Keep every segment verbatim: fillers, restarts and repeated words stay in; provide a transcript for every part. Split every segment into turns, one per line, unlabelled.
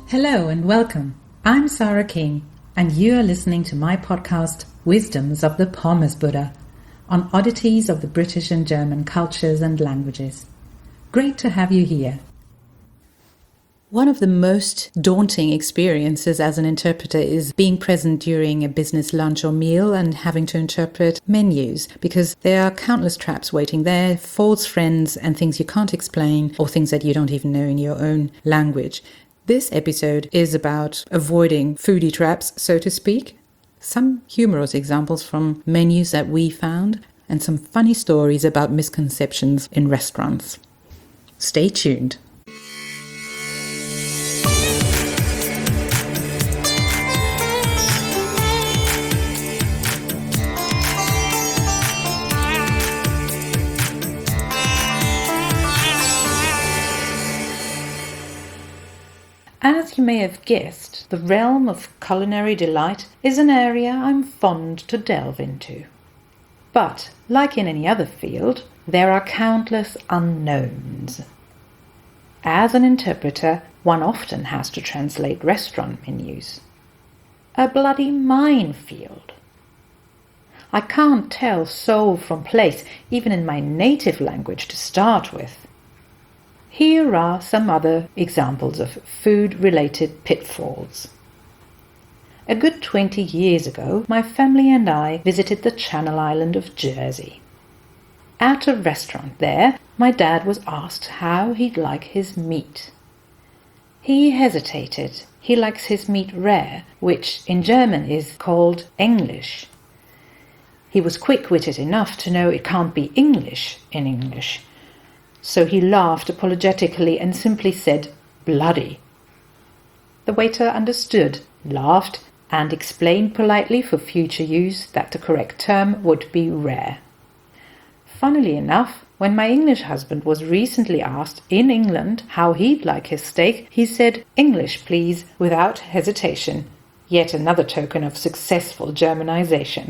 Hello and welcome. I'm Sarah King, and you are listening to my podcast, Wisdoms of the Pommes Buddha, on oddities of the British and German cultures and languages. Great to have you here. One of the most daunting experiences as an interpreter is being present during a business lunch or meal and having to interpret menus, because there are countless traps waiting there, false friends and things you can't explain or things that you don't even know in your own language. This episode is about avoiding foodie traps, so to speak, some humorous examples from menus that we found, and some funny stories about misconceptions in restaurants. Stay tuned. As you may have guessed, the realm of culinary delight is an area I'm fond to delve into. But, like in any other field, there are countless unknowns. As an interpreter, one often has to translate restaurant menus. A bloody minefield. I can't tell soul from place, even in my native language to start with. Here are some other examples of food-related pitfalls. A good twenty years ago, my family and I visited the Channel Island of Jersey. At a restaurant there, my dad was asked how he'd like his meat. He hesitated. He likes his meat rare, which in German is called English. He was quick-witted enough to know it can't be English in English. So he laughed apologetically and simply said, "Bloody." The waiter understood, laughed, and explained politely for future use that the correct term would be rare. Funnily enough, when my English husband was recently asked in England how he'd like his steak, he said, "English, please," without hesitation. Yet another token of successful Germanization.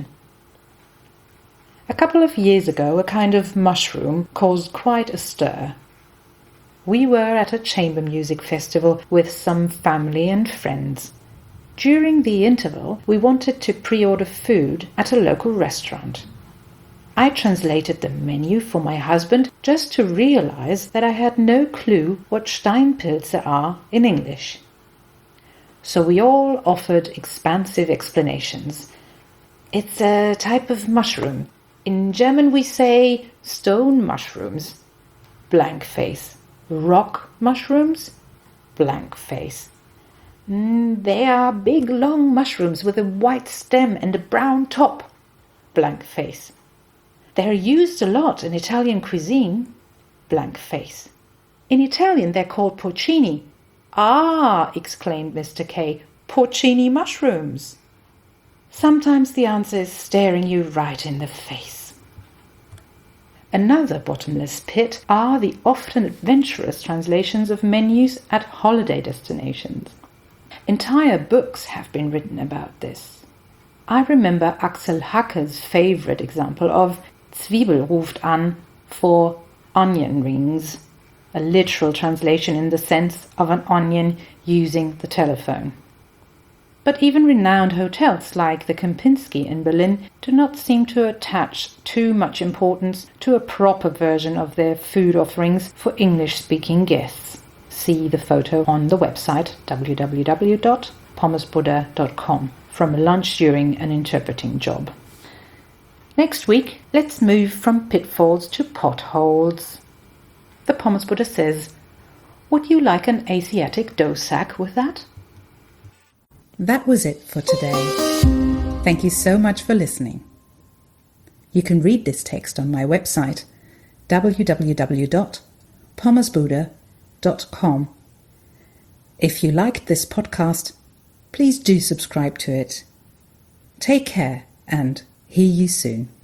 A couple of years ago, a kind of mushroom caused quite a stir. We were at a chamber music festival with some family and friends. During the interval, we wanted to pre-order food at a local restaurant. I translated the menu for my husband just to realize that I had no clue what Steinpilze are in English. So we all offered expansive explanations. It's a type of mushroom. In German we say stone mushrooms, blank face. Rock mushrooms, blank face. Mm, they are big long mushrooms with a white stem and a brown top, blank face. They are used a lot in Italian cuisine, blank face. In Italian they're called porcini. Ah, exclaimed Mister K, porcini mushrooms. Sometimes the answer is staring you right in the face. Another bottomless pit are the often adventurous translations of menus at holiday destinations. Entire books have been written about this. I remember Axel Hacker's favorite example of Zwiebel ruft an for onion rings, a literal translation in the sense of an onion using the telephone. But even renowned hotels like the Kempinski in Berlin do not seem to attach too much importance to a proper version of their food offerings for English-speaking guests. See the photo on the website w w w dot pommes buddha dot com from a lunch during an interpreting job. Next week, let's move from pitfalls to potholes. The Pommes Buddha says, "Would you like an Asiatic dough sack with that?" That was it for today. Thank you so much for listening. You can read this text on my website, w w w dot pommes buddha dot com. If you liked this podcast, please do subscribe to it. Take care and hear you soon.